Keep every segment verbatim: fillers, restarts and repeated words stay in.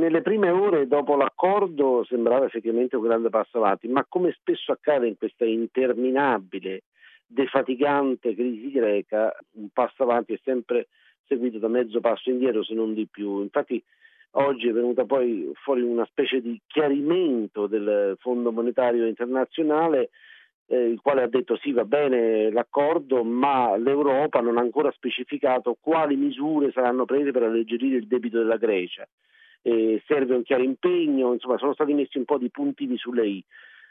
nelle prime ore dopo l'accordo sembrava effettivamente un grande passo avanti, ma come spesso accade in questa interminabile, defatigante crisi greca, un passo avanti è sempre seguito da mezzo passo indietro, se non di più. Infatti oggi è venuta poi fuori una specie di chiarimento del Fondo Monetario Internazionale, eh, il quale ha detto sì, va bene l'accordo, ma l'Europa non ha ancora specificato quali misure saranno prese per alleggerire il debito della Grecia. Eh, serve un chiaro impegno, insomma sono stati messi un po' di puntini sulle i.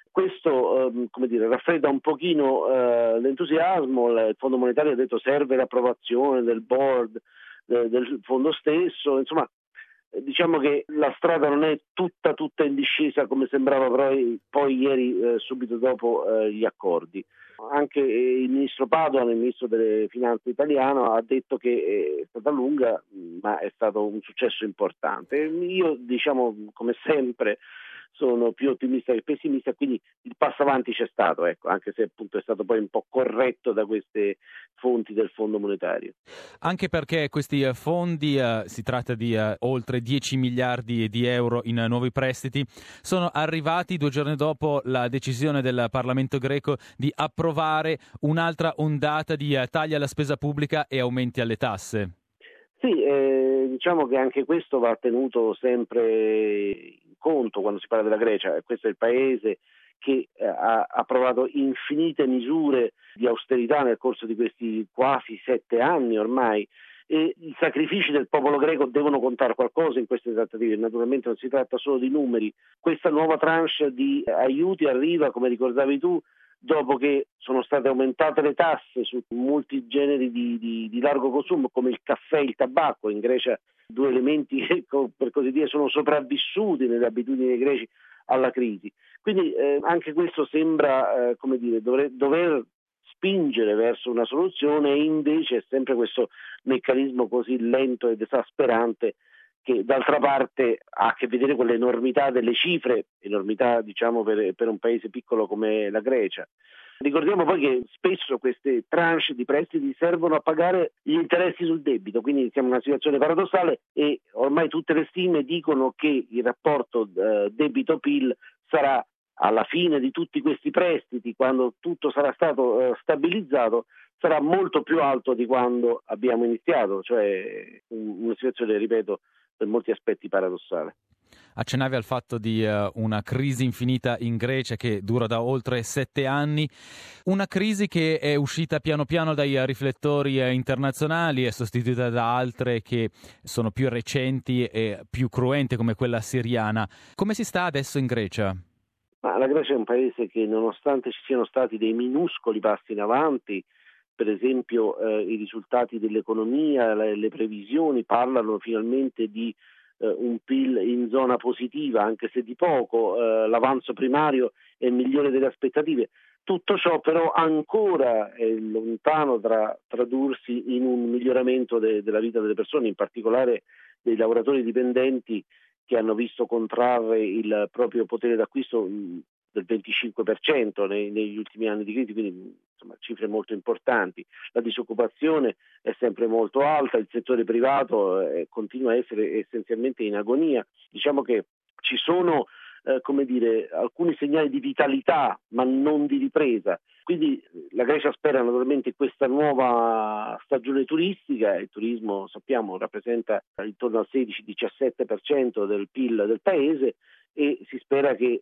Questo ehm, come dire, raffredda un pochino eh, l'entusiasmo. Il Fondo Monetario ha detto serve l'approvazione del board eh, del fondo stesso, insomma eh, diciamo che la strada non è tutta tutta in discesa come sembrava poi, poi ieri eh, subito dopo eh, gli accordi. Anche il ministro Padoan, il ministro delle finanze italiano, ha detto che è stata lunga ma è stato un successo importante. Io diciamo come sempre sono più ottimista che pessimista, quindi il passo avanti c'è stato, ecco, anche se appunto è stato poi un po' corretto da queste fonti del Fondo Monetario. Anche perché questi fondi, eh, si tratta di eh, oltre dieci miliardi di euro in uh, nuovi prestiti, sono arrivati due giorni dopo la decisione del Parlamento greco di approvare un'altra ondata di uh, tagli alla spesa pubblica e aumenti alle tasse. Sì, eh, diciamo che anche questo va tenuto sempre in conto quando si parla della Grecia. Questo è il paese che eh, ha approvato infinite misure di austerità nel corso di questi quasi sette anni ormai, e i sacrifici del popolo greco devono contare qualcosa in queste trattative. Naturalmente non si tratta solo di numeri. Questa nuova tranche di aiuti arriva, come ricordavi tu, dopo che sono state aumentate le tasse su molti generi di, di, di largo consumo come il caffè e il tabacco. In Grecia due elementi che per così dire sono sopravvissuti nelle abitudini dei greci alla crisi. Quindi eh, anche questo sembra eh, come dire, dover, dover spingere verso una soluzione, e invece è sempre questo meccanismo così lento ed esasperante che d'altra parte ha a che vedere con l'enormità delle cifre, enormità diciamo per, per un paese piccolo come la Grecia. Ricordiamo poi che spesso queste tranche di prestiti servono a pagare gli interessi sul debito, quindi siamo in una situazione paradossale e ormai tutte le stime dicono che il rapporto eh, debito-P I L sarà alla fine di tutti questi prestiti, quando tutto sarà stato eh, stabilizzato, sarà molto più alto di quando abbiamo iniziato, cioè una situazione, ripeto, per molti aspetti paradossale. Accennavi al fatto di uh, una crisi infinita in Grecia che dura da oltre sette anni, una crisi che è uscita piano piano dai riflettori uh, internazionali, è sostituita da altre che sono più recenti e più cruente come quella siriana. Come si sta adesso in Grecia? Ma la Grecia è un paese che, nonostante ci siano stati dei minuscoli passi in avanti, per esempio eh, i risultati dell'economia, le, le previsioni parlano finalmente di eh, un P I L in zona positiva, anche se di poco, eh, l'avanzo primario è migliore delle aspettative. Tutto ciò però ancora è lontano da tradursi in un miglioramento de, della vita delle persone, in particolare dei lavoratori dipendenti, che hanno visto contrarre il proprio potere d'acquisto mh, del venticinque per cento nei, negli ultimi anni di crisi, quindi insomma, cifre molto importanti. La disoccupazione è sempre molto alta, il settore privato eh, continua a essere essenzialmente in agonia. Diciamo che ci sono eh, come dire, alcuni segnali di vitalità ma non di ripresa. Quindi la Grecia spera naturalmente questa nuova stagione turistica. Il turismo, sappiamo, rappresenta intorno al sedici diciassette per cento del P I L del paese, e si spera che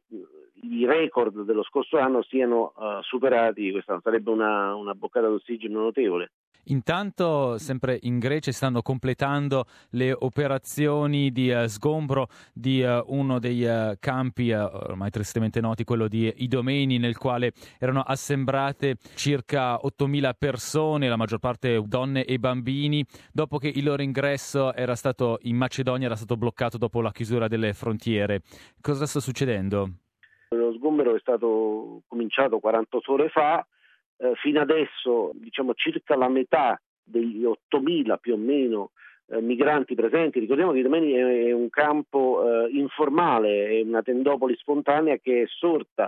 i record dello scorso anno siano uh, superati quest'anno. Sarebbe una, una boccata d'ossigeno notevole. Intanto, sempre in Grecia, stanno completando le operazioni di uh, sgombro di uh, uno dei uh, campi uh, ormai tristemente noti, quello di Idomeni, nel quale erano assembrate circa ottomila persone, la maggior parte donne e bambini, dopo che il loro ingresso era stato in Macedonia era stato bloccato dopo la chiusura delle frontiere. Cosa sta succedendo? Lo sgombero è stato cominciato quarantotto ore fa. Eh, fino adesso diciamo circa la metà degli ottomila più o meno eh, migranti presenti. Ricordiamo che Idomeni è, è un campo eh, informale, è una tendopoli spontanea che è sorta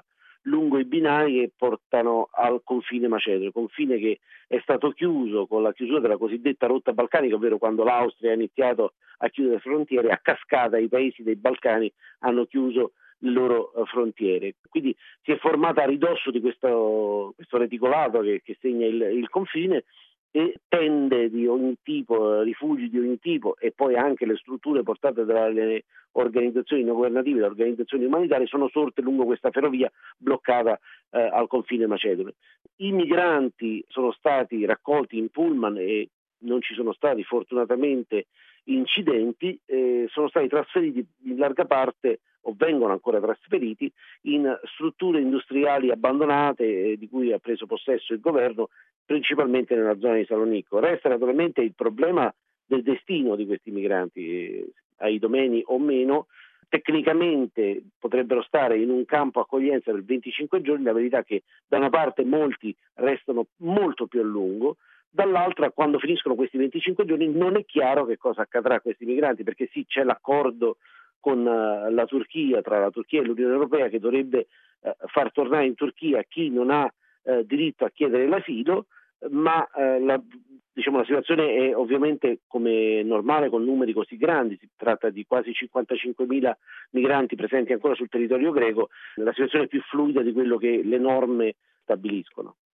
lungo i binari che portano al confine macedone, confine che è stato chiuso con la chiusura della cosiddetta rotta balcanica, ovvero quando l'Austria ha iniziato a chiudere le frontiere, a cascata i paesi dei Balcani hanno chiuso le loro frontiere. Quindi si è formata a ridosso di questo, questo reticolato che, che segna il, il confine, e tende di ogni tipo, rifugi di ogni tipo, e poi anche le strutture portate dalle organizzazioni non governative, dalle organizzazioni umanitarie, sono sorte lungo questa ferrovia bloccata eh, al confine macedone. I migranti sono stati raccolti in pullman e non ci sono stati fortunatamente incidenti, eh, sono stati trasferiti in larga parte, o vengono ancora trasferiti, in strutture industriali abbandonate eh, di cui ha preso possesso il governo, principalmente nella zona di Salonicco. Resta naturalmente il problema del destino di questi migranti, eh, ai Idomeni o meno. Tecnicamente potrebbero stare in un campo accoglienza per venticinque giorni, la verità è che da una parte molti restano molto più a lungo, dall'altra quando finiscono questi venticinque giorni non è chiaro che cosa accadrà a questi migranti, perché sì, c'è l'accordo con uh, la Turchia, tra la Turchia e l'Unione Europea, che dovrebbe uh, far tornare in Turchia chi non ha uh, diritto a chiedere l'asilo, ma uh, la, diciamo, la situazione è ovviamente, come normale, con numeri così grandi, si tratta di quasi cinquantacinquemila migranti presenti ancora sul territorio greco, la situazione è più fluida di quello che le norme stabiliscono.